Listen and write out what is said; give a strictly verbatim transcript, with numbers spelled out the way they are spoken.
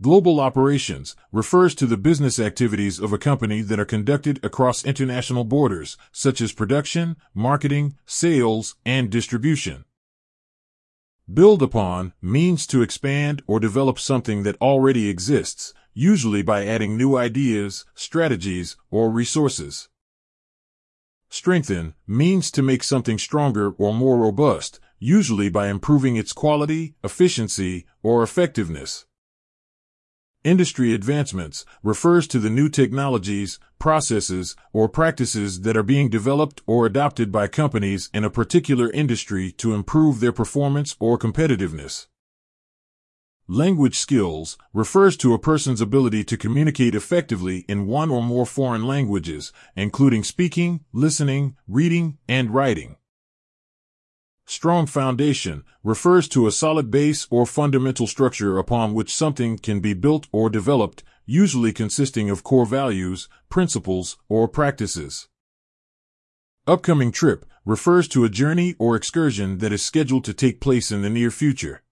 Global operations refers to the business activities of a company that are conducted across international borders, such as production, marketing, sales, and distribution. Build upon means to expand or develop something that already exists, usually by adding new ideas, strategies, or resources. Strengthen means to make something stronger or more robust, usually by improving its quality, efficiency, or effectiveness. Industry advancements refers to the new technologies, processes, or practices that are being developed or adopted by companies in a particular industry to improve their performance or competitiveness. Language skills refers to a person's ability to communicate effectively in one or more foreign languages, including speaking, listening, reading, and writing. Strong foundation refers to a solid base or fundamental structure upon which something can be built or developed, usually consisting of core values, principles, or practices. Upcoming trip refers to a journey or excursion that is scheduled to take place in the near future.